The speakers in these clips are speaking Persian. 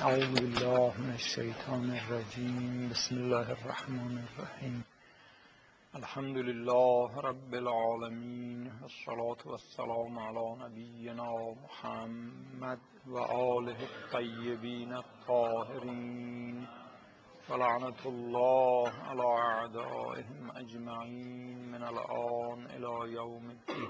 اعوذ بالله من الشیطان الرجیم. بسم الله الرحمن الرحیم. الحمد لله رب العالمین، والصلاة والسلام علی نبینا محمد و آله الطیبین الطاهرین، ولعنة الله علی اعدائهم اجمعین من الآن الی یوم الدین.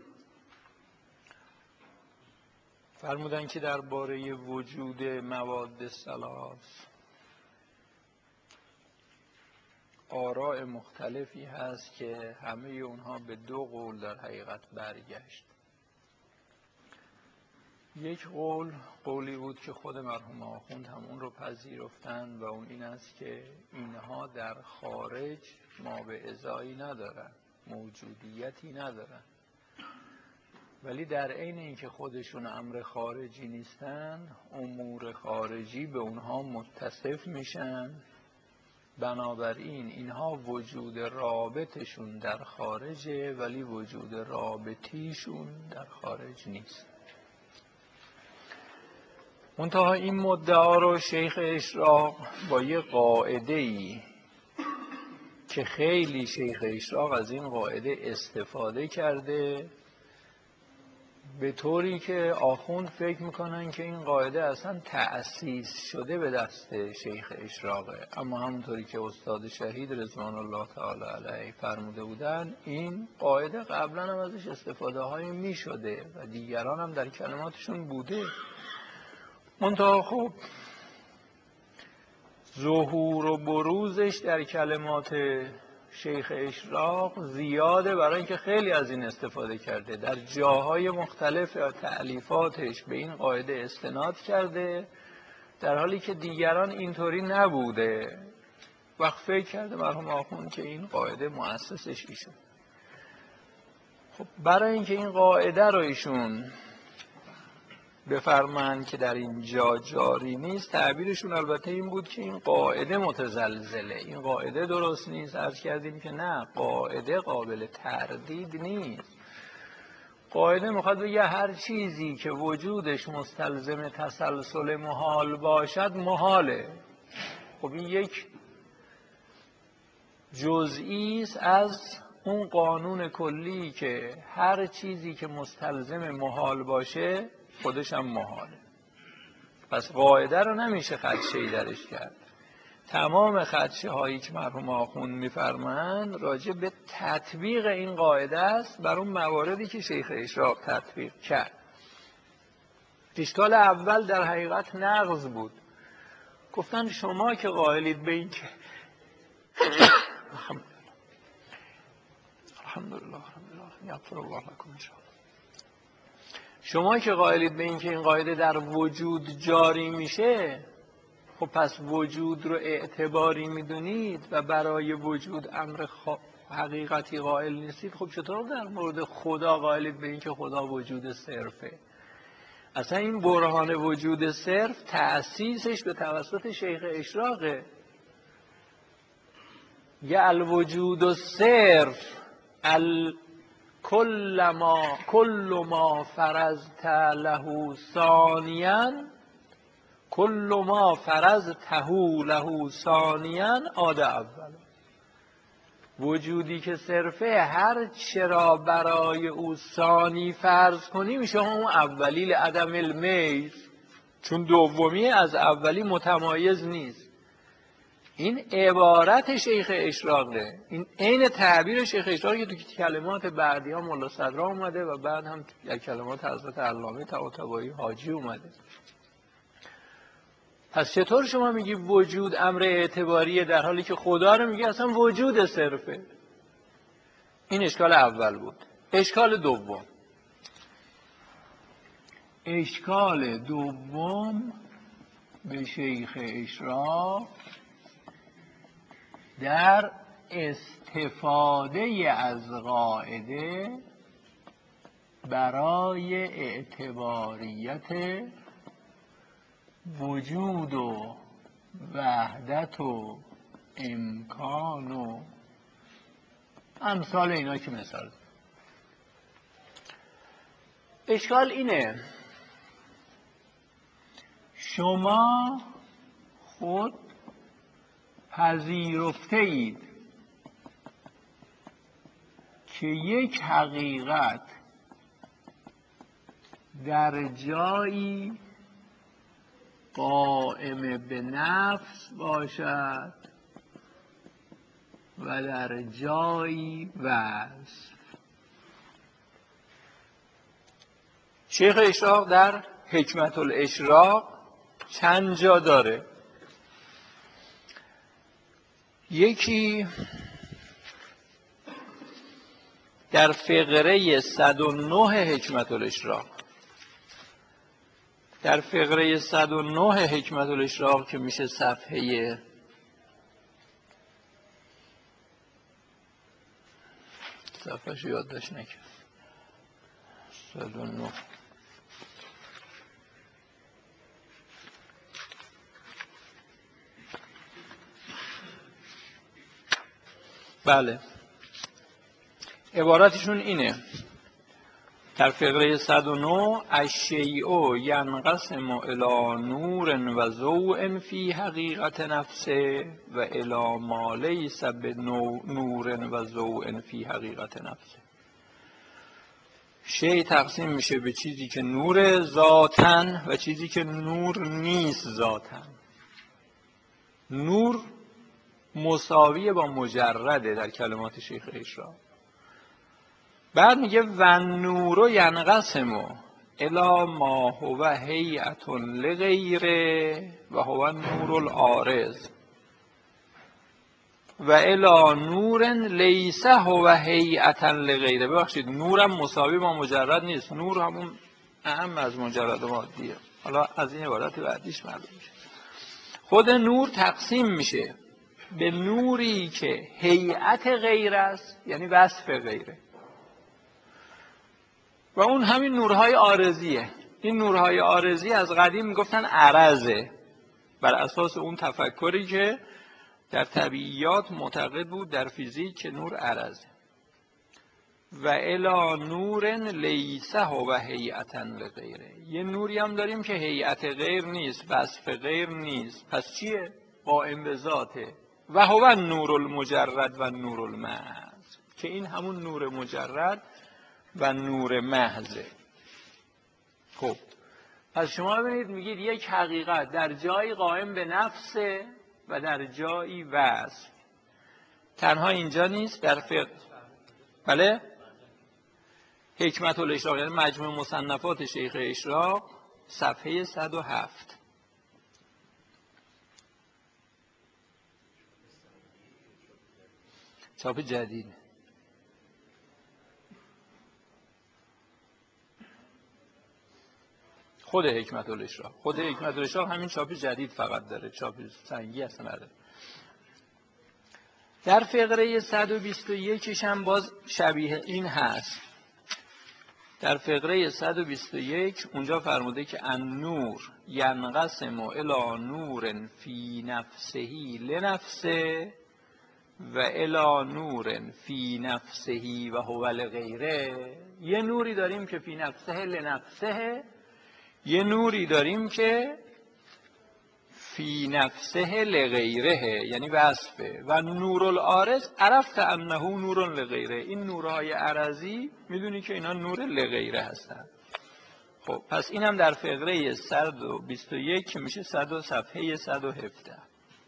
فرمودن که درباره وجود مواد ثلاث آراء مختلفی هست که همه اونها به دو قول در حقیقت برگشت. یک قولی بود که خود مرحوم آخوند هم اون رو پذیرفتن و اون این است که اینها در خارج ما به ازایی ندارن، موجودیتی ندارن، ولی در عین اینکه خودشون امر خارجی نیستن، امور خارجی به اونها متصف میشن. بنابراین اینها وجود رابطشون در خارجه ولی وجود رابطیشون در خارج نیست. منتها این مدعا رو شیخ اشراق با یه قاعده‌ای که خیلی شیخ اشراق از این قاعده استفاده کرده، به طوری که آخوند فکر میکنن که این قاعده اصلا تأسیس شده به دست شیخ اشراقه، اما همونطوری که استاد شهید رضوان الله تعالی علیه فرموده بودن، این قاعده قبلا هم ازش استفاده های میشده و دیگران هم در کلماتشون بوده. منتها خب ظهور و بروزش در کلمات شیخ اشراق زیاده، برای اینکه خیلی از این استفاده کرده، در جاهای مختلف تألیفاتش به این قاعده استناد کرده، در حالی که دیگران اینطوری نبوده. وقت فکر کرده مرحوم آخوند که این قاعده مؤسسش ایشون. خب برای اینکه این قاعده رو ایشون بفرمایند که در این جا جاری نیست، تعبیرشون البته این بود که این قاعده متزلزله، این قاعده درست نیست. عرض کردیم که نه، قاعده قابل تردید نیست. قاعده میخواد بگه هر چیزی که وجودش مستلزم تسلسل محال باشد محاله. خب این یک جزئی است از اون قانون کلی که هر چیزی که مستلزم محال باشه خودش هم محاله. پس قاعده رو نمیشه خدشه‌ای درش کرد. تمام خدشه هایی که مرحوم آخوند میفرمایند راجع به تطبیق این قاعده است بر اون مواردی که شیخ اشراق تطبیق کرد. اشکال اول در حقیقت نقض بود. گفتن شما که قائلید به این که الحمدلله یغفر الله لكم ان شاء الله، شما که قائلید به این که این قاعده در وجود جاری میشه، خب پس وجود رو اعتباری میدونید و برای وجود امر حقیقتی قائل نیستید، خب چطور در مورد خدا قائلید به این که خدا وجود صرفه؟ اصلا این برهان وجود صرف تأسیسش به توسط شیخ اشراقه. یا الوجود صرف کل ما فرضت له ثانیا، کل ما فرضته له ثانیا عاد اول. وجودی که صرفه هر چرا برای او ثانی فرض کنی میشه اون اولی لعدم المیز، چون دومی از اولی متمایز نیست. این عبارت شیخ اشراقه، این عین تعبیر شیخ اشراقه که تو کلمات بعدی ها ملا صدرا اومده و بعد هم در کلمات حضرت علامه طباطبایی حاجی اومده. پس چطور شما میگی وجود امر اعتباریه در حالی که خدا رو میگی اصلا وجود صرفه؟ این اشکال اول بود. اشکال دوم به شیخ اشراق در استفاده از قاعده برای اعتباریت وجود و وحدت و امکان و امثال اینا که مثال. اشکال اینه شما خود پذیرفته اید که یک حقیقت در جایی قائم به نفس باشد و در جایی وصف. شیخ اشراق در حکمت الاشراق چند جا داره. یکی در فقره 109 حکمت الاشراق، در فقره 109 حکمت الاشراق که میشه صفحه صفحه‌شو یادداشت نکرد، 109. بله، عبارتشون اینه در فقره 109: الشیء ینقسم الی نور و ضوء فی حقیقت نفسه و الی ما لیس بنور و ضوء فی حقیقت نفسه. شیء تقسیم میشه به چیزی که نور ذاتن و چیزی که نور نیست ذاتن. نور مساوی با مجرده در کلمات شیخ اشراق. بعد میگه و نور ینقسم الی ما هو هیئة لغیره و هو نور العارض و الی نور لیس هو هیئة لغیره. ببخشید، نورم مساوی با مجرد نیست، نور همون اهم از مجرد مادیه. حالا از این عبارت بعدیش معلوم میشه. خود نور تقسیم میشه به نوری که هیئت غیر است، یعنی وصف غیره، و اون همین نورهای عارضیه. این نورهای عارضی از قدیم میگفتن عرضه، بر اساس اون تفکری که در طبیعیات معتقد بود در فیزیک که نور عرضه. و الی نور لیس هو هیئة لغیره. یه نوری هم داریم که هیئت غیر نیست، وصف غیر نیست. پس چیه؟ قائم به ذاته. و هو نور المجرد و نور المحض، که این همون نور مجرد و نور محضه. خب پس شما ببینید میگید یک حقیقت در جایی قائم به نفسه و در جایی وصف. تنها اینجا نیست، در فقه. بله، حکمت الاشراق یعنی مجموع مصنفات شیخ اشراق صفحه 107. چاپ جدید. خود حکمت الاشراق همین چاپ جدید فقط داره، چاپ سنگی اصلا نداره. در فقره 121 هم باز شبیه این هست. در فقره 121 اونجا فرموده که النور ینقسم الی نور فی نفسه لنفسه و الی نور فی نفسه و هو لغیره. یه نوری داریم که فی نفسه لنفسه، یه نوری داریم که فی نفسه لغیره یعنی وصفه. و نور العارض عرفت انه نور لغیره. این نورهای عرضی میدونی که اینا نور لغیره هستن. خب پس اینم در فقره 121 که میشه صفحه 117.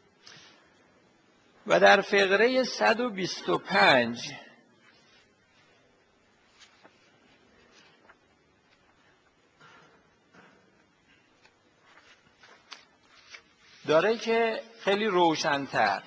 و در فقره 125 داره که خیلی روشن‌تر: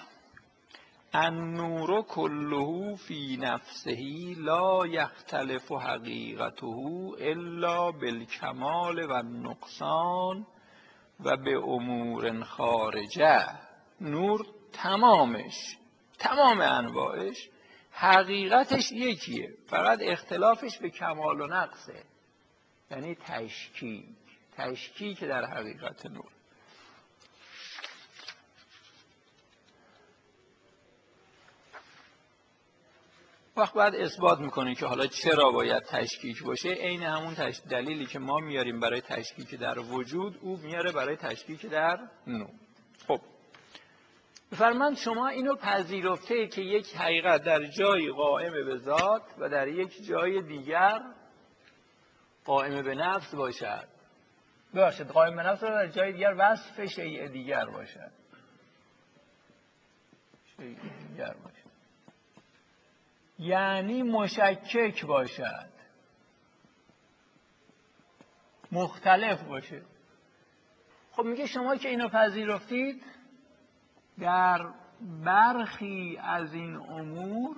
النور کله فی نفسه لا یختلف حقیقته الا بالکمال و النقصان و به امور خارجه. نور تمامش، تمام انواعش، حقیقتش یکیه، فقط اختلافش به کمال و نقصه. یعنی تشکیک در حقیقت نور. وقت بعد اثبات میکنه که حالا چرا باید تشکیک باشه. عین همون دلیلی که ما میاریم برای تشکیک در وجود، او میاره برای تشکیک در نوع. خب بفرمایید شما اینو پذیرفته که یک حقیقت در جایی قائم به ذات و در یک جای دیگر قائم به نفس باشد. ببخشید، قائم به نفس و در جای دیگر وصف شیء دیگر باشد. شیء دیگر باشد یعنی مشکک باشد، مختلف باشه. خب میگه شما که اینو پذیرفتید، در برخی از این امور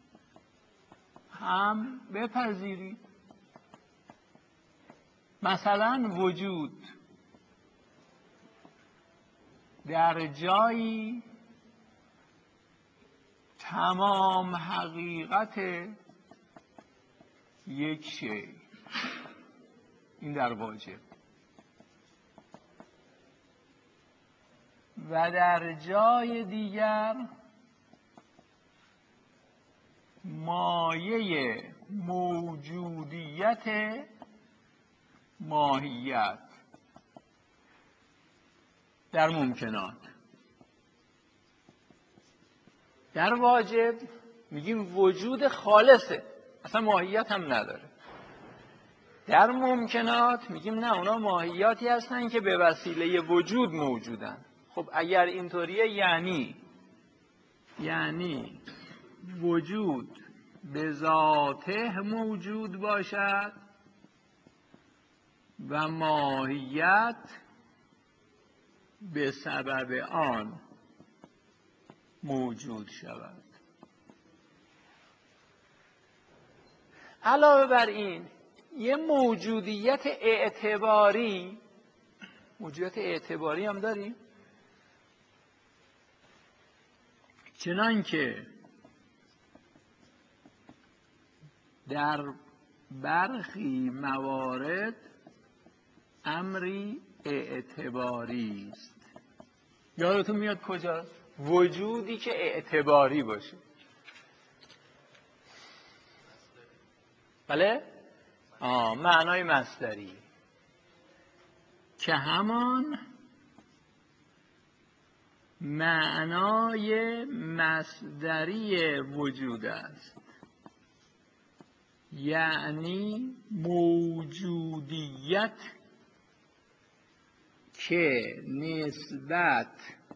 هم بپذیرید. مثلا وجود در جایی تمام حقیقت یک شی، این در واجب، و در جای دیگر مایه موجودیت ماهیت در ممکنات. در واجب میگیم وجود خالصه، اصلا ماهیت هم نداره. در ممکنات میگیم نه، اونا ماهیاتی هستن که به وسیله وجود موجودن. خب اگر اینطوریه یعنی وجود به ذاته موجود باشد و ماهیت به سبب آن موجود شود. علاوه بر این یه موجودیت اعتباری هم داریم، چنان که در برخی موارد امری اعتباری است. یادتون میاد کجا؟ وجودی که اعتباری باشه. بله؟ معنای مصدری که همان معنای مصدری وجود است، یعنی موجودیت که نسبت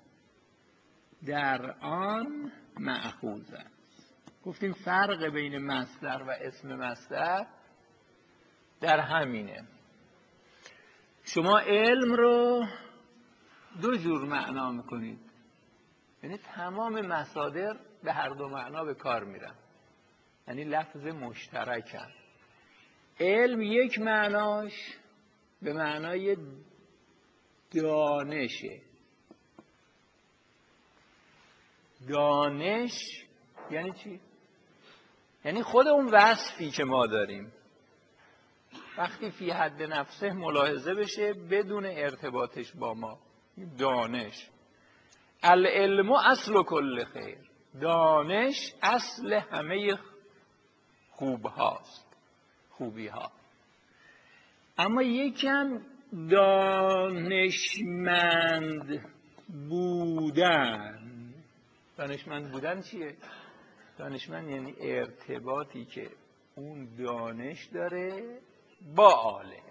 در آن مأخوذ است. گفتیم فرق بین مصدر و اسم مصدر در همینه. شما علم رو دو جور معنا میکنید، یعنی تمام مصادر به هر دو معنا به کار میرن، یعنی لفظ مشترکن. علم یک معناش به معنای دانشه. دانش یعنی چی؟ یعنی خود اون وصفی که ما داریم وقتی فی حد نفسه ملاحظه بشه بدون ارتباطش با ما. دانش، العلم اصل کل خیر، دانش اصل همه خوبی ها. اما یکم دانشمند بودن چیه؟ دانشمند یعنی ارتباطی که اون دانش داره با عالم،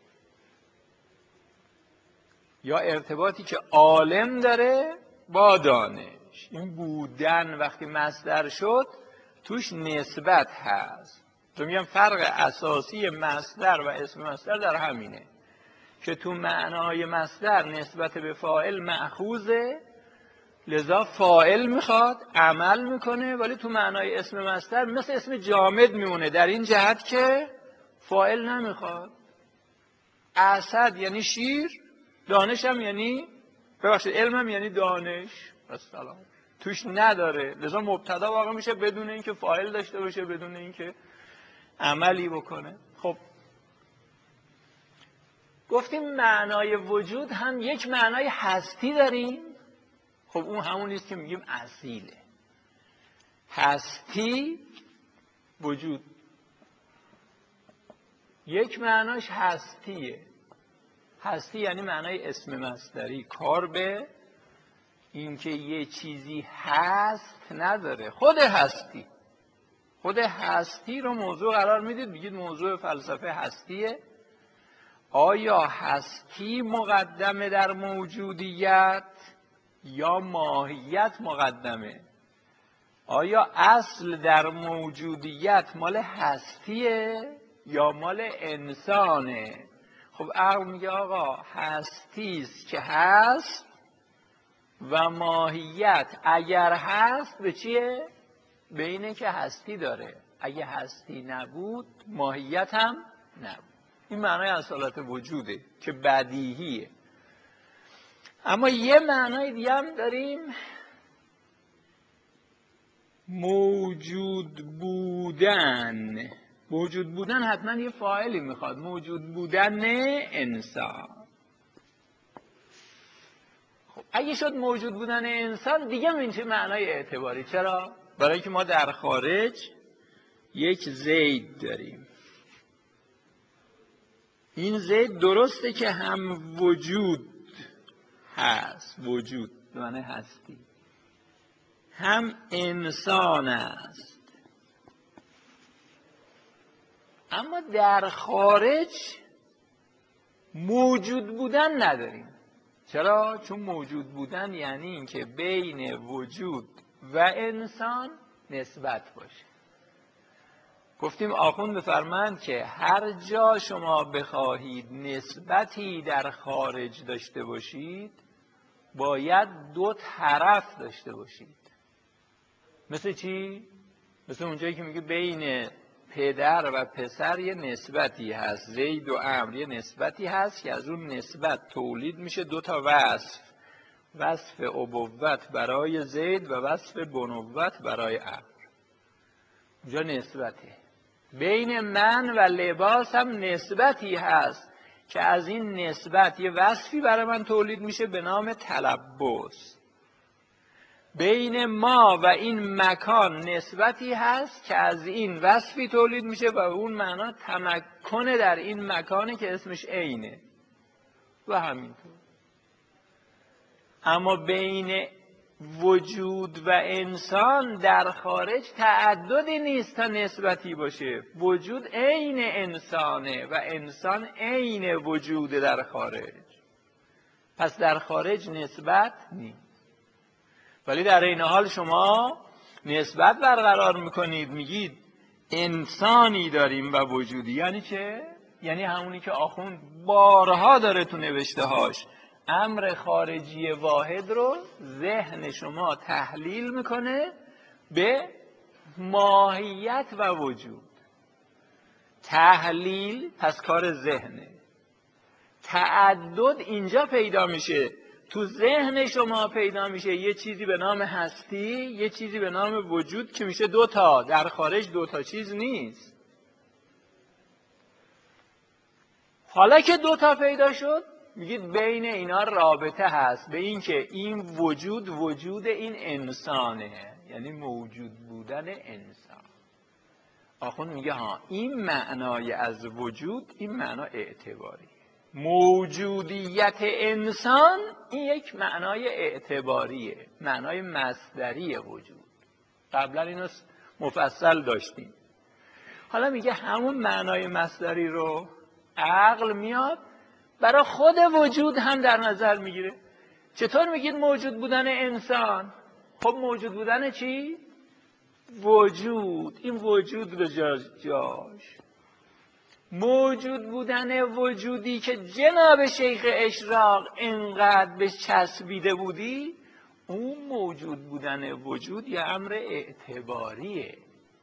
یا ارتباطی که عالم داره با دانش. این بودن وقتی مصدر شد توش نسبت هست. تو میگم فرق اساسی مصدر و اسم مصدر در همینه که تو معنای مصدر نسبت به فاعل مأخوذه، لذا فاعل میخواد عمل میکنه، ولی تو معنای اسم مصدر مثل اسم جامد میمونه، در این جهت که فاعل نمیخواد. اسد یعنی شیر، دانش هم یعنی علم هم یعنی دانش، السلام توش نداره، لذا مبتدا واقع میشه بدون اینکه فاعل داشته باشه، بدون اینکه عملی بکنه. خب گفتیم معنای وجود هم یک معنای هستی داریم. خب اون همون نیست که میگیم اصیله. هستی وجود. یک معناش هستیه. هستی یعنی معنای اسم مصدری، کار به اینکه یه چیزی هست نداره. خود هستی رو موضوع قرار میدید، بگید موضوع فلسفه هستیه. آیا هستی مقدمه در موجودیت یا ماهیت مقدمه؟ آیا اصل در موجودیت مال هستیه یا مال انسانه؟ خب عقل میگه آقا هستیست که هست و ماهیت اگر هست به چیه؟ به اینه که هستی داره. اگه هستی نبود ماهیت هم نبود. این معنای اصالت وجوده که بدیهیه. اما یه معنای دیگه هم داریم، موجود بودن. موجود بودن حتما یه فاعلی میخواد. موجود بودن انسان. خب اگه شد موجود بودن انسان دیگه میشه معنای اعتباری. چرا؟ برای اینکه ما در خارج یک زید داریم. این زید درسته که هم وجود هست، وجود معنی هستی، هم انسان است، اما در خارج موجود بودن نداریم. چرا؟ چون موجود بودن یعنی اینکه بین وجود و انسان نسبت باشه. گفتیم آخوند بفرمایند که هر جا شما بخواهید نسبتی در خارج داشته باشید باید دو طرف داشته باشید. مثل چی؟ مثل اونجایی که میگه بین پدر و پسر یه نسبتی هست، زید و عمرو یه نسبتی هست که از اون نسبت تولید میشه دو تا وصف، وصف ابوت برای زید و وصف بنوت برای عمرو. اونجا نسبته. بین من و لباس هم نسبتی هست که از این نسبت یه وصفی برای من تولید میشه به نام تلبس. بین ما و این مکان نسبتی هست که از این وصفی تولید میشه و اون معنا تمکن در این مکانه که اسمش عینه و همینطور. اما بین وجود و انسان در خارج تعددی نیست تا نسبتی باشه. وجود عین انسانه و انسان عین وجود در خارج. پس در خارج نسبت نیست. ولی در این حال شما نسبت برقرار میکنید، میگید انسانی داریم و وجودی. یعنی چه؟ یعنی همونی که آخوند بارها داره تو نوشته هاش، امر خارجی واحد رو ذهن شما تحلیل میکنه به ماهیت و وجود. تحلیل پس کار ذهنه. تعدد اینجا پیدا میشه، تو ذهن شما پیدا میشه. یه چیزی به نام هستی، یه چیزی به نام وجود که میشه دوتا. در خارج دوتا چیز نیست. حالا که دوتا پیدا شد میگید بین اینا رابطه هست، به این که این وجود وجود این انسانه، یعنی موجود بودن انسان. آخوند میگه ها این معنای از وجود، این معنا اعتباری. موجودیت انسان این یک معنای اعتباریه، معنای مصدری وجود. قبلا اینو مفصل داشتیم. حالا میگه همون معنای مصدری رو عقل میاد برای خود وجود هم در نظر میگیره. چطور میگید موجود بودن انسان؟ خب موجود بودن چی؟ وجود. این وجود رو جاش. موجود بودن وجودی که جناب شیخ اشراق اینقدر به چسبیده بودی، اون موجود بودن وجود یه امر اعتباریه.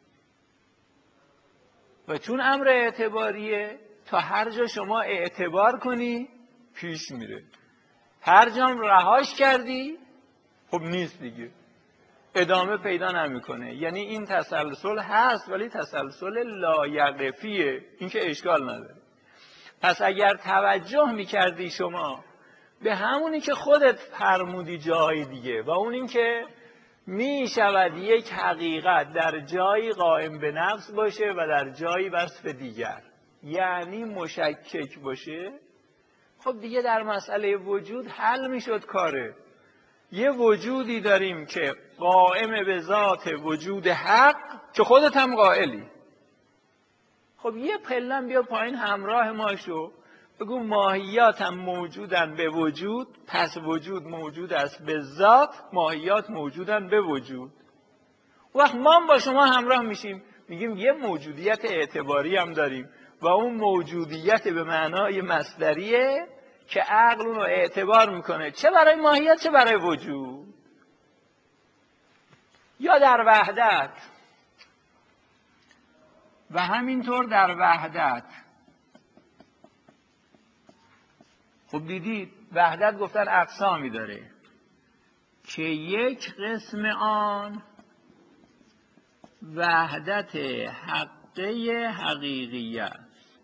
و چون امر اعتباریه تا هر جا شما اعتبار کنی پیش میره. هر جام رهاش کردی خب نیست دیگه، ادامه پیدا نمیکنه. یعنی این تسلسل هست ولی تسلسل لایقفیه، این که اشکال نداره. پس اگر توجه میکردی شما به همونی که خودت فرمودی جای دیگه و اون این که می شود یک حقیقت در جایی قائم به نفس باشه و در جایی وصف دیگر، یعنی مشکک باشه. خب دیگه در مسئله وجود حل میشد کاره. یه وجودی داریم که قائم به ذات وجود حق که خودت هم قائلی. خب یه پلن بیا پایین همراه ما شو، بگو ماهیات هم موجودن به وجود، پس وجود موجود است به ذات، ماهیات موجودن به وجود. وقت ما هم با شما همراه میشیم، میگیم یه موجودیت اعتباری هم داریم و اون موجودیت به معنای مصدریه که عقل اون رو اعتبار میکنه، چه برای ماهیت چه برای وجود. یا در وحدت و همینطور در وحدت. خب دیدید وحدت گفتن اقسامی داره که یک قسم آن وحدت حقه حقیقی است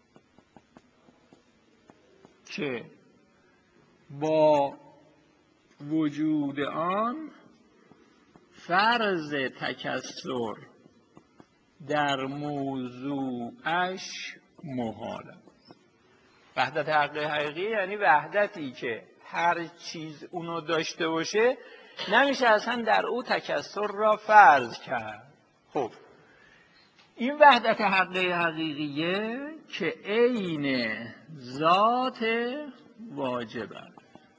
که با وجود آن فرض تکثر در موضوعش محال است. وحدت حقه حقیقی یعنی وحدتی که هر چیز اونو داشته باشه نمیشه اصلا در او تکثر را فرض کرد. خب این وحدت حقه حقیقیه که عین ذات واجب است.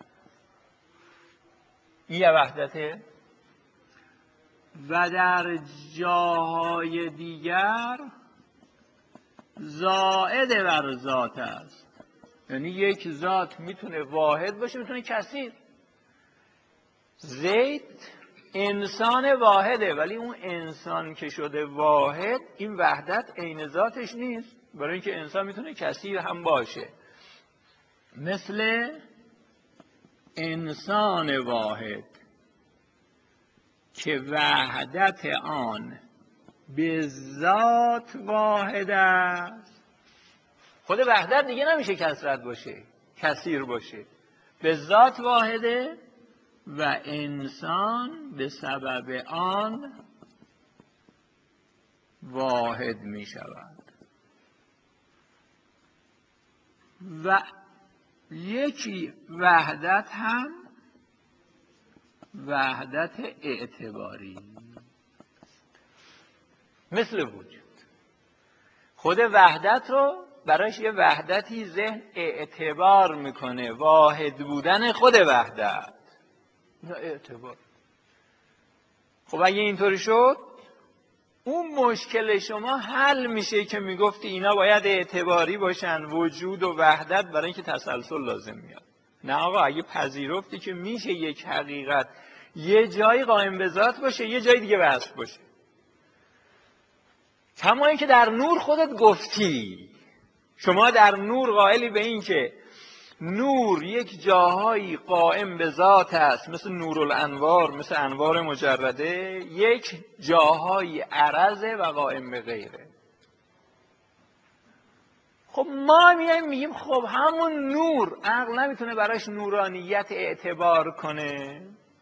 این یه وحدته و در جاهای دیگر زائد بر ذات است. یعنی یک ذات میتونه واحد باشه میتونه کثیر. زید انسان واحده ولی اون انسان که شده واحد این وحدت عین ذاتش نیست، برای اینکه انسان میتونه کثیر هم باشه. مثل انسان واحد که وحدت آن به ذات واحد است. خود وحدت دیگه نمیشه کثرت باشه کثیر باشه، به ذات واحده و انسان به سبب آن واحد می شود. و یکی وحدت هم وحدت اعتباری مثل وجود. خود وحدت رو براش یه وحدتی ذهن اعتبار میکنه، واحد بودن خود وحدت نه اعتبار. خب اگه اینطوری شد اون مشکل شما حل میشه که میگفتی اینا باید اعتباری باشن، وجود و وحدت، برای اینکه تسلسل لازم میاد. نه آقا، اگه پذیرفتی که میشه یک حقیقت یه جایی قائم به ذات باشه یه جای دیگه وصف باشه، کما اینکه در نور خودت گفتی شما در نور قائلی به این که نور یک جاهایی قائم به ذات است مثل نورالانوار، مثل انوار مجرده، یک جاهایی عرضه و قائم به غیره. خب ما میگیم خب همون نور عقل نمیتونه براش نورانیت اعتبار کنه؟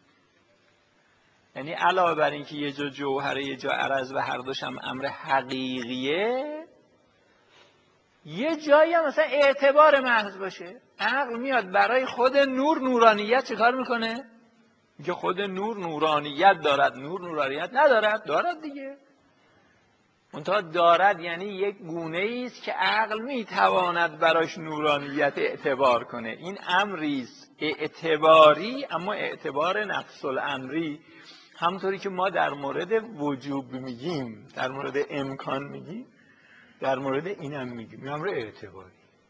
یعنی علاوه بر اینکه یه جا جوهره یه جا عرض و هر دوش هم امر حقیقیه، یه جایی هم مثلا اعتبار محض باشه. عقل میاد برای خود نور نورانیت چه کار میکنه؟ میگه خود نور نورانیت دارد. نور نورانیت ندارد؟ دارد دیگه. منتها دارد یعنی یک گونه است که عقل میتواند براش نورانیت اعتبار کنه. این امری است اعتباری، اما اعتبار نفس الامری. همونطوری که ما در مورد وجوب میگیم، در مورد امکان میگیم، در مورد اینم میگیم امر اعتباری.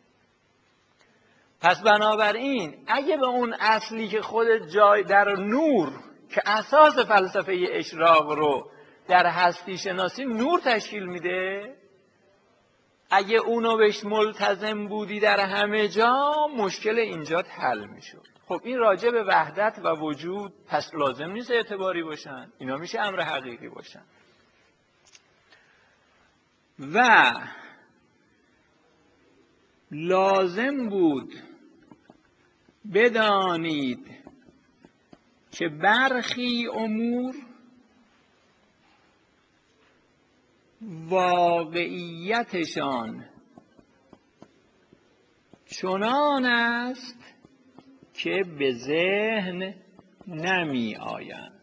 پس بنابراین اگه به اون اصلی که خود جای در نور که اساس فلسفه اشراق رو در هستی شناسی نور تشکیل میده، اگه اونو بهش ملتزم بودی در همه جا، مشکل اینجا حل میشد. خب این راجع به وحدت و وجود، پس لازم نیست اعتباری باشن، اینا میشه امر حقیقی باشن. و لازم بود بدانید که برخی امور واقعیتشان چنان است که به ذهن نمی آیند،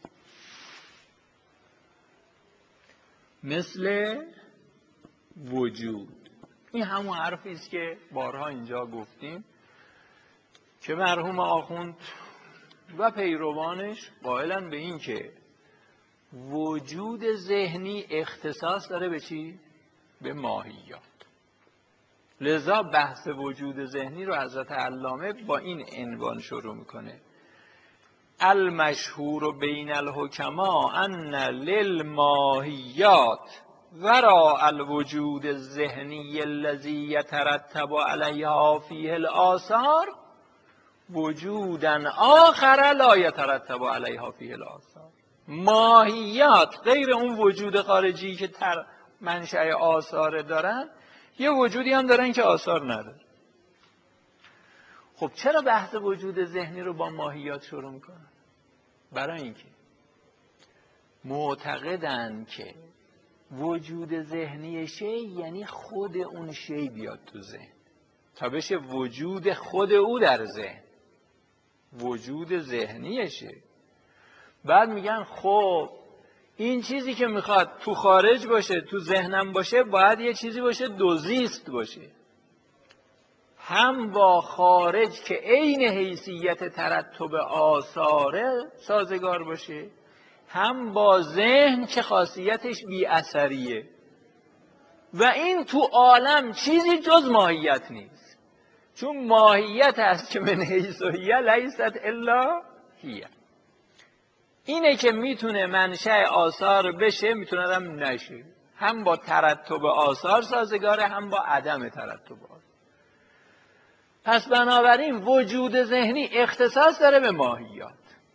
مثل وجود. این همون حرفی است که بارها اینجا گفتیم که مرحوم آخوند و پیروانش قائلن به این که وجود ذهنی اختصاص داره به چی؟ به ماهیات. لذا بحث وجود ذهنی رو حضرت علامه با این عنوان شروع میکنه: المشهور بین الحکما ان للماهیات وراء الوجود الذهنی الذی یترتب علیها فیه الآثار وجودا آخر لا یترتب علیها فیه الآثار. ماهیات غیر اون وجود خارجی که منشأ آثار دارن، یه وجودی هم دارن که آثار نداره. خب چرا بحث وجود ذهنی رو با ماهیات شروع میکنن؟ برای اینکه معتقدن که وجود ذهنی شی یعنی خود اون شی بیاد تو ذهن تا بشه وجود خود او در ذهن، وجود ذهنیشه. بعد میگن خب این چیزی که میخواد تو خارج باشه تو ذهنم باشه باید یه چیزی باشه دوزیست باشه، هم با خارج که عین حیثیت ترتب آثاره سازگار باشه، هم با ذهن که خاصیتش بی اثریه. و این تو عالم چیزی جز ماهیت نیست، چون ماهیت هست که من حیث هی لیست الا هی. اینه که میتونه منشأ آثار بشه میتونه هم نشه، هم با ترتب آثار سازگاره هم با عدم ترتب آثار. پس بنابراین وجود ذهنی اختصاص داره به ماهیات.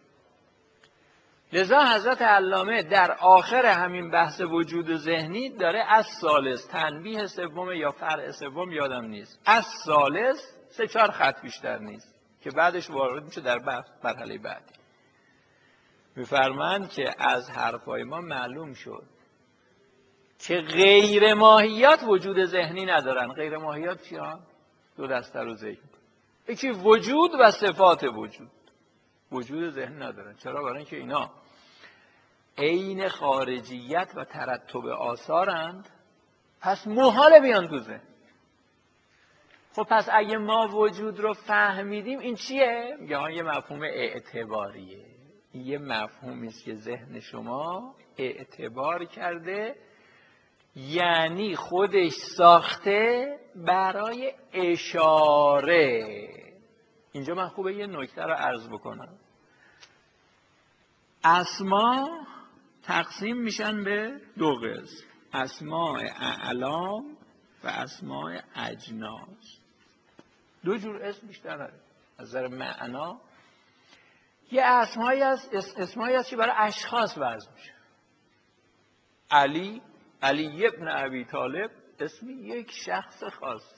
لذا حضرت علامه در آخر همین بحث وجود ذهنی داره از ثالث تنبیه سوم یا فرع سوم یادم نیست، از ثالث 3-4 خط بیشتر نیست که بعدش وارد میشه در مرحله بعدی. میفرمایند که از حرفای ما معلوم شد که غیر ماهیات وجود ذهنی ندارن. غیر ماهیات چیان؟ 2 دسته رو ذکر می‌کنه. یکی وجود و صفات وجود. وجود ذهنی ندارن. چرا؟ برای اینکه اینا عین خارجیت و ترتب آثارند، پس محال بیان تو ذهن. خب پس اگه ما وجود رو فهمیدیم این چیه؟ میگه یه مفهوم اعتباریه. این یه مفهومی است که ذهن شما اعتبار کرده، یعنی خودش ساخته برای اشاره. اینجا من خوبه یه نکته رو عرض بکنم. اسما تقسیم میشن به 2 قسم: اسماء اعلام و اسماء اجناس. 2 جور اسم بیشتر داره. از نظر معنا یه اسمایی هست که برای اشخاص وضع میشه. علی ابن ابی طالب اسم یک شخص خاص.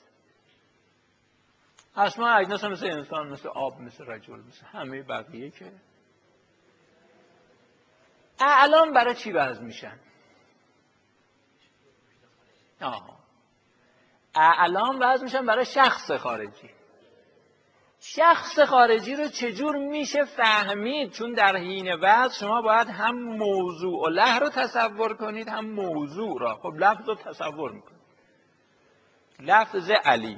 اسماء اجناس هم مثل انسان، مثل آب، مثل رجل، مثل همه بقیه. که اعلام برای چی وضع میشن؟ اعلام وضع میشن برای شخص خارجی. شخص خارجی رو چجور میشه فهمید؟ چون در حین وضع شما باید هم موضوع و له رو تصور کنید هم موضوع را. خب لفظ رو تصور میکنید، لفظ علی.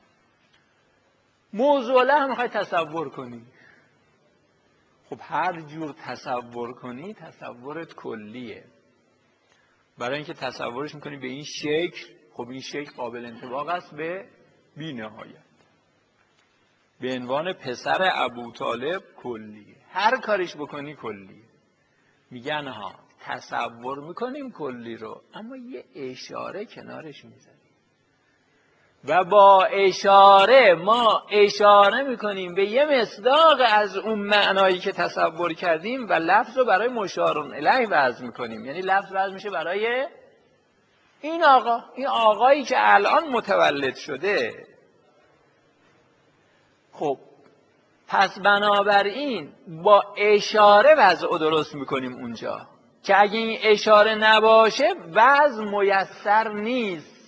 موضوع و له میخوای تصور کنید. خب هر جور تصور کنی تصورت کلیه. برای اینکه تصورش میکنی به این شکل، خب این شکل قابل انطباق است به بی نهایت. به عنوان پسر ابوطالب کلیه، هر کاریش بکنی کلیه. میگن تصور میکنیم کلی رو، اما یه اشاره کنارش میزنیم و با اشاره ما اشاره میکنیم به یه مصداق از اون معنایی که تصور کردیم و لفظ رو برای مشار الیه وضع میکنیم. یعنی لفظ وضع میشه برای این آقا، این آقایی که الان متولد شده. خب پس بنابراین با اشاره وضع درست میکنیم اونجا که اگه این اشاره نباشه وضع میسر نیست.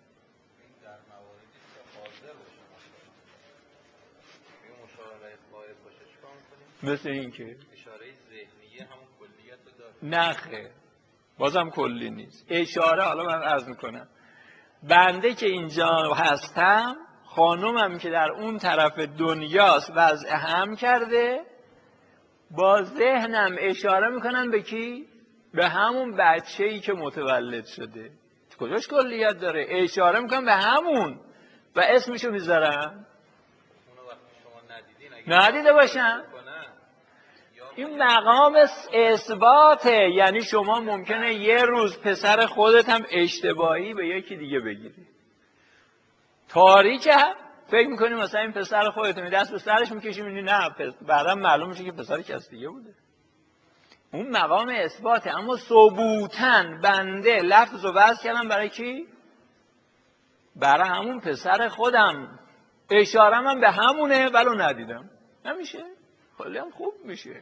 مثل این که اشاره ذهنیه همون کلیت رو داره. نه خیر، بازم کلی نیست. اشاره، حالا من عرض میکنم بنده که اینجا هستم، خانومم که در اون طرف دنیاست وضع هم کرده، با ذهنم اشاره میکنم به کی؟ به همون بچه‌ای که متولد شده. کجاش کلیت داره؟ اشاره میکنم به همون و اسمشو میذارم. اونو وقتی شما ندیده باشم این مقام اثباته. یعنی شما ممکنه یه روز پسر خودت هم اشتباهی به یکی دیگه بگیری، تاریکه، فکر میکنی مثلا این پسر خودت، می دست به سرش میکشی میبینی نه، بعدا معلوم میشه که پسر کس دیگه بوده. اون مقام اثباته. اما ثبوتن بنده لفظ رو وضع کردم برای کی؟ برای همون پسر خودم، اشارم هم به همونه ولو ندیدم. نمیشه؟ خیلی هم خوب میشه.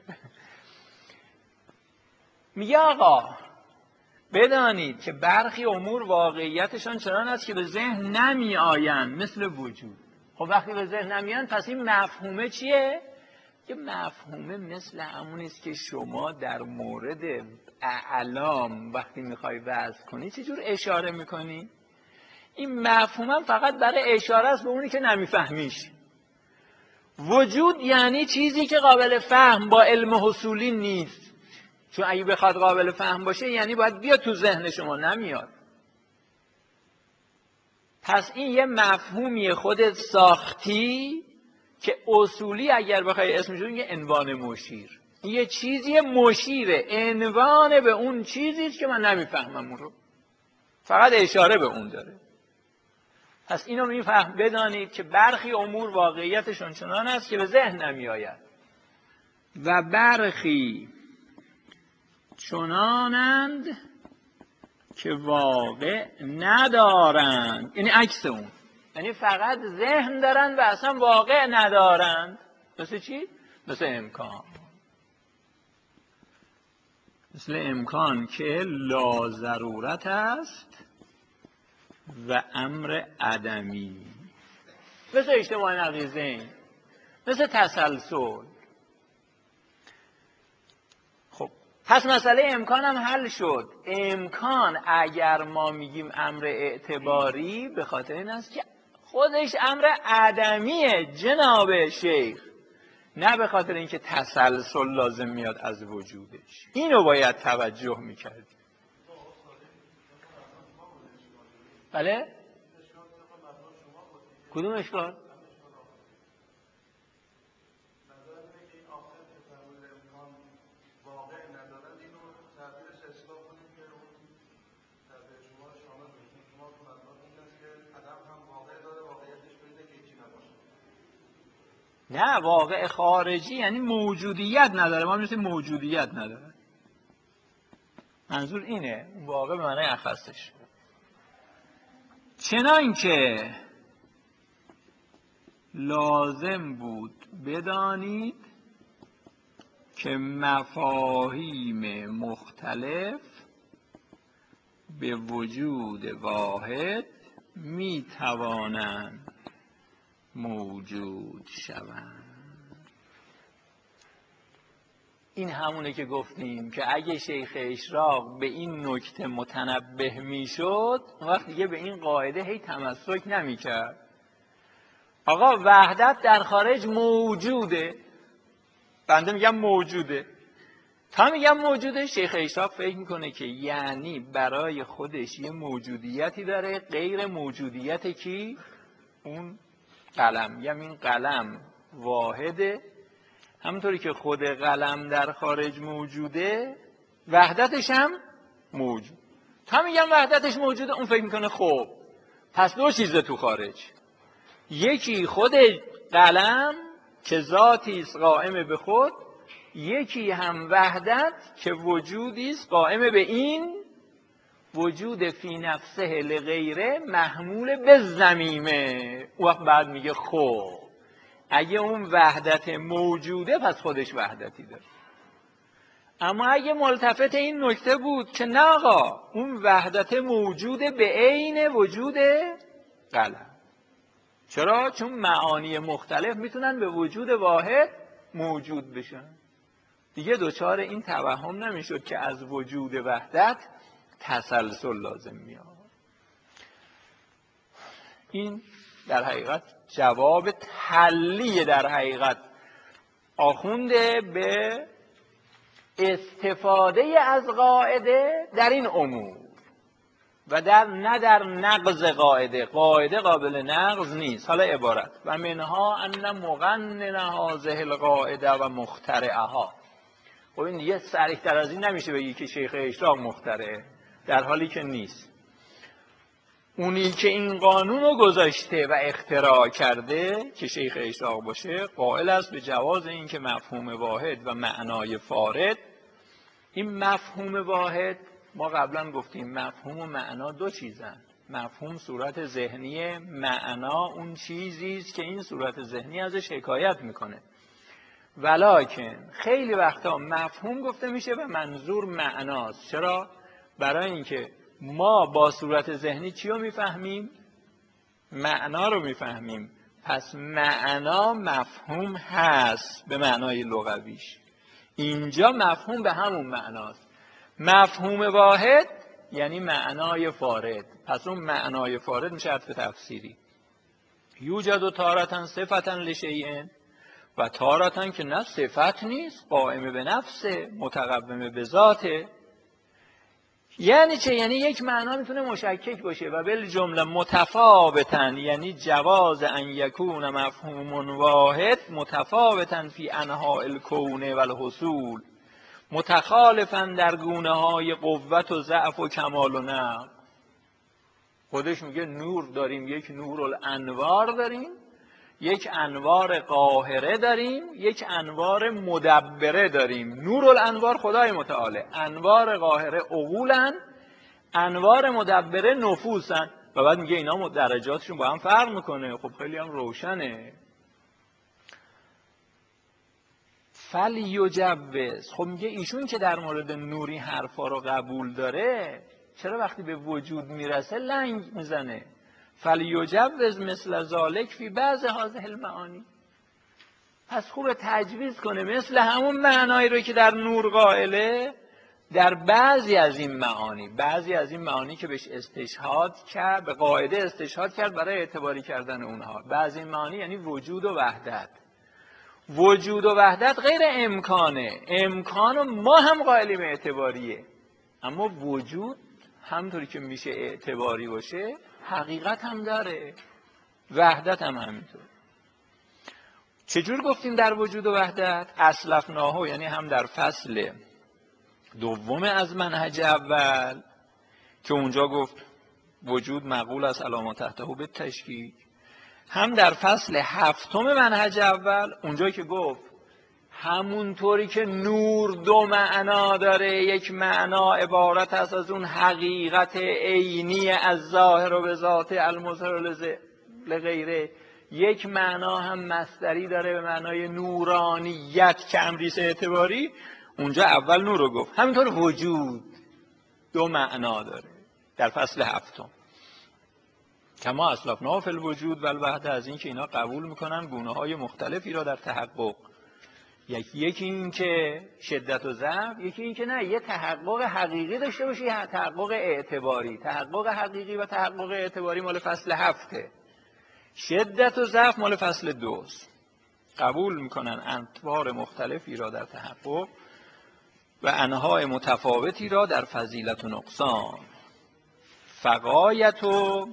میگه آقا بدانید که برخی امور واقعیتشان چنان است که به ذهن نمی آیند، مثل وجود. خب وقتی به ذهن نمی آیند پس این مفهومه چیه؟ که مفهومه مثل همونی است که شما در مورد اعلام وقتی میخوای وضع کنی چجور اشاره میکنی؟ این مفهومم فقط برای اشاره است به اونی که نمیفهمیش. وجود یعنی چیزی که قابل فهم با علم حصولی نیست، چون اگه بخواد قابل فهم باشه یعنی باید بیاد تو ذهن شما، نمیاد. پس این یه مفهومی خودت ساختی که اصولی اگر بخوای اسمش رو بگی عنوان مشیر. این یه چیزی مشیره، عنوان به اون چیزیست که من نمیفهمم اون رو، فقط اشاره به اون داره. پس اینو میفهم بدانید که برخی امور واقعیتشون چنان است که به ذهن نمی آید و برخی چنانند که واقع ندارند، یعنی عکس اون، یعنی فقط ذهن دارن و اصلا واقع ندارند. مثل چی؟ مثل امکان. مثل امکان که لا ضرورت است و امر عدمی. مثل اجتماع نقیضین، مثل تسلسل. خب پس مسئله امکان هم حل شد. امکان اگر ما میگیم امر اعتباری به خاطر این است که خودش امر عدمیه جناب شیخ، نه به خاطر اینکه تسلسل لازم میاد از وجودش. اینو باید توجه میکردیم. بله؟ کدوم اشکال؟ نه، واقع خارجی یعنی موجودیت نداره. ما میگیم موجودیت نداره. منظور اینه، واقع به معنی اخصش. چنان که لازم بود بدانید که مفاهیم مختلف به وجود واحد می توانند موجود شوند. این همونه که گفتیم که اگه شیخ اشراق به این نکته متنبه میشد وقت دیگه به این قاعده هی تمسک نمیکرد. آقا وحدت در خارج موجوده، بنده میگم موجوده، تا میگم موجوده، شیخ اشراق فکر میکنه که یعنی برای خودش یه موجودیتی داره غیر موجودیت کی؟ اون قلم. میگم این قلم واحده، همونطوری که خود قلم در خارج موجوده وحدتش هم موجود. تا میگم وحدتش موجوده اون فکر میکنه خب پس دو چیزه تو خارج، یکی خود قلم که ذاتی است قائم به خود، یکی هم وحدت که وجودی است قائم به این وجود فی نفسه لغیره محمول به ضمیمه. وقت بعد میگه خب اگه اون وحدت موجوده پس خودش وحدتی داره. اما اگه ملتفت این نکته بود که نه آقا اون وحدت موجوده به عین وجود قلم. چرا؟ چون معانی مختلف میتونن به وجود واحد موجود بشن. دیگه دوچار این توهم نمیشد که از وجود وحدت تسلسل لازم میاد. این در حقیقت جواب تلی در حقیقت آخونده به استفاده از قاعده در این امور و نه در نقض قاعده. قاعده قابل نقض نیست. حالا عبارت و منها ان مقنن هذه القاعده و مخترعها. خب این دیگه صریح‌تر از این نمیشه بگی که شیخ اشراق مخترعه، در حالی که نیست. اونی که این قانون رو گذاشته و اختراع کرده که شیخ اشراق باشه قائل است به جواز این که مفهوم واحد و معنای فارد. این مفهوم واحد ما قبلا گفتیم مفهوم و معنا دو چیزن. مفهوم صورت ذهنی، معنا اون چیزی است که این صورت ذهنی ازش حکایت میکنه. ولکن خیلی وقتا مفهوم گفته میشه و منظور معناست. چرا؟ برای اینکه ما با صورت ذهنی چی رو میفهمیم؟ معنا رو میفهمیم. پس معنا مفهوم هست به معنای لغویش. اینجا مفهوم به همون معناست. مفهوم واحد یعنی معنای فارد. پس اون معنای فارد میشه عطف تفسیری. یوجد و تارتن صفتن لشیئن و تارتن که نه صفت نیست، قائم به نفسه، متقوم به ذاته. یعنی چه؟ یعنی یک معنا میتونه مشکک باشه و بالجمله متفاوتن، یعنی جواز ان یکون مفهوم واحد متفاوتن فی انواع الکون و الحصول، متخالفا در گونه های قوت و ضعف و کمال و نقص. خودش میگه نور داریم، یک نور الانوار داریم، یک انوار قاهره داریم، یک انوار مدبره داریم. نور الانوار خدای متعاله، انوار قاهره عقولن، انوار مدبره نفوسن. و بعد میگه اینا درجاتشون با هم فرق میکنه. خب خیلی هم روشنه. فلیجوز. خب میگه ایشون که در مورد نوری حرفا رو قبول داره، چرا وقتی به وجود میرسه لنگ میزنه؟ فلیجوز مثل ذالک فی بعض هذه المعانی. پس خوبه تجویز کنه مثل همون معنایی رو که در نور قائله در بعضی از این معانی، بعضی از این معانی که بهش استشهاد کرد، به قاعده استشهاد کرد برای اعتباری کردن اونها. بعضی این معانی یعنی وجود و وحدت. وجود و وحدت غیر امکانه. امکان و ما هم قائلیم اعتباریه، اما وجود همطوری که میشه اعتباری باشه حقیقت هم داره، وحدت هم همینطور. چجور گفتیم در وجود و وحدت؟ اسلفناهو، یعنی هم در فصل دوم از منهج اول که اونجا گفت وجود معقول است علامات تحته به تشکیک، هم در فصل هفتم منهج اول اونجا که گفت همونطوری که نور دو معنا داره، یک معنا عبارت است از اون حقیقت عینی از ظاهر و به ذات المظهر لغیره، یک معنا هم مصدری داره به معنای نورانیت که امریس اعتباری. اونجا اول نور رو گفت. همینطور وجود دو معنا داره در فصل هفتم. کما اسلفنا فی الوجود و الوحده، از این که اینا قبول میکنن گونه های مختلفی را در تحقق. یکی این که شدت و ضعف، یکی این که نه یه تحقق حقیقی داشته باشه، یه تحقق اعتباری. تحقق حقیقی و تحقق اعتباری مال فصل هفته، شدت و ضعف مال فصل دوست. قبول میکنن انواع مختلفی را در تحقق و انواع متفاوتی را در فضیلت و نقصان. فغایت و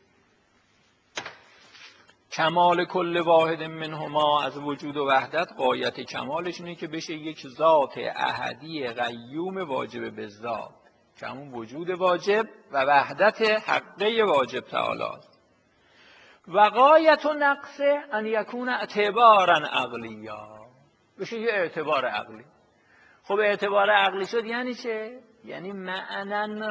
کمال کل واحد منهما، از وجود و وحدت غایت کمالش اینه که بشه یک ذات احدی قیوم واجب به ذات، که همون وجود واجب و وحدت حقه واجب تعالی است. و غایت و نقص ان یکون اعتبارا عقلیا، بشه یه اعتبار عقلی. خب اعتبار عقلی شد یعنی چه؟ یعنی معنن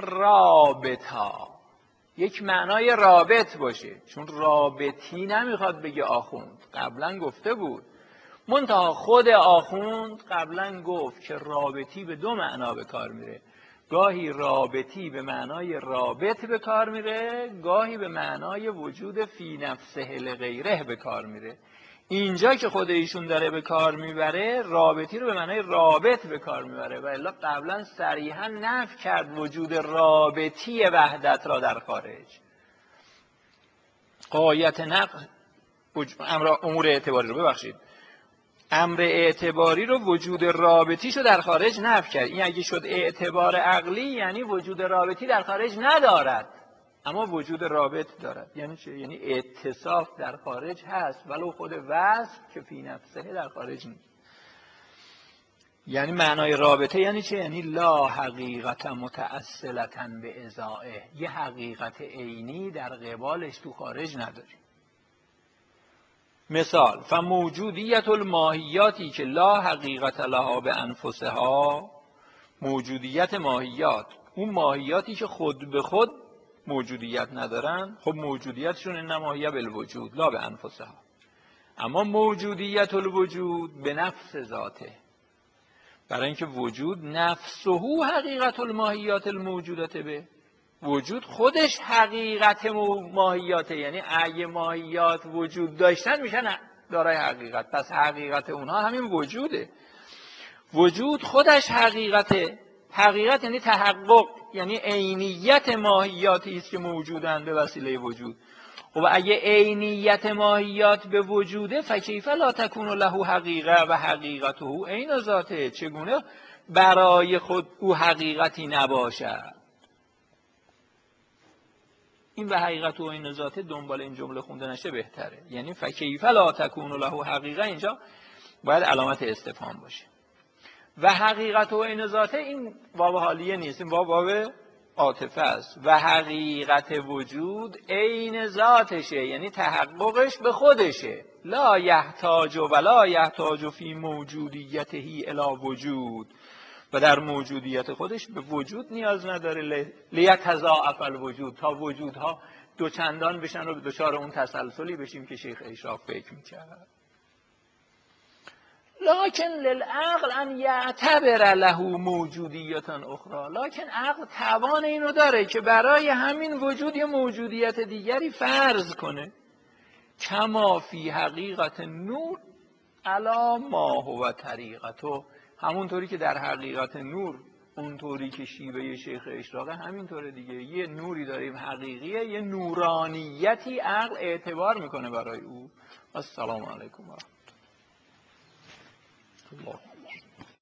رابطا، یک معنای رابط باشه. چون رابطی نمیخواد بگه آخوند، قبلا گفته بود. منتها خود آخوند قبلا گفت که رابطی به دو معنا به کار میره. گاهی رابطی به معنای رابط به کار میره، گاهی به معنای وجود فی نفسه لغیره به کار میره. اینجا که خود ایشون داره به کار میبره رابطی رو به معنای رابط به کار میبره و الا قبلا صریحا نفی کرد وجود رابطی وحدت را در خارج. غایت نقل امور اعتباری رو ببخشید، امر اعتباری رو وجود رابطیشو در خارج نفی کرد. این اگه شد اعتبار عقلی یعنی وجود رابطی در خارج ندارد اما وجود رابط دارد. یعنی چه؟ یعنی اتصاف در خارج هست ولو خود وصف که فی نفسه در خارج نیست. یعنی معنای رابطه یعنی چه؟ یعنی لا حقیقت متأصلة به ازائه، یه حقیقت عینی در قبالش تو خارج نداریم. مثال فموجودیت الماهیاتی که لا حقیقت لها به انفسها، موجودیت ماهیات، اون ماهیاتی که خود به خود موجودیت ندارن، خب موجودیتشون این ماهیه بالوجود لا به انفسها. اما موجودیت الوجود به نفس ذاته، برای اینکه وجود نفسه حقیقت الماهیات الموجودات به، وجود خودش حقیقت ماهیاته. یعنی اگه ماهیات وجود داشتن میشن دارای حقیقت، پس حقیقت اونها همین وجوده. وجود خودش حقیقته. حقیقت یعنی تحقق، یعنی عینیت ماهیاتی است که موجودن به وسیله وجود. و اگه عینیت ماهیات به وجوده فکیف لا تکون له حقیقه و حقیقته عین ذاته، چگونه برای خود او حقیقتی نباشد. این به حقیقت و عین ذاته دنبال این جمله خونده نشه بهتره. یعنی فکیف لا تکون له حقیقه اینجا باید علامت استفهام باشه. و حقیقت و عین ذاته این واو حالیه نیست، این واو عاطفه است. و حقیقت وجود عین ذاتشه، یعنی تحققش به خودشه. لا یحتاج ولا یحتاج فی موجودیته الی وجود، و در موجودیت خودش به وجود نیاز نداره. لیتضاعف الوجود، تا وجودها دوچندان بشن و دچار اون تسلسلی بشیم که شیخ اشراق فکر میکرد. لکن للعقل ان یعتبر له موجودیت اخرى، لکن عقل توان اینو داره که برای همین وجود یه موجودیت دیگری فرض کنه. کما فی حقیقت نور علی ما هو طریقته، همونطوری که در حقیقت نور اونطوری که شیوه شیخ اشراقه همینطوره دیگه. یه نوری داریم حقیقیه، یه نورانیتی عقل اعتبار میکنه برای او. السلام علیکم و رحمت الله.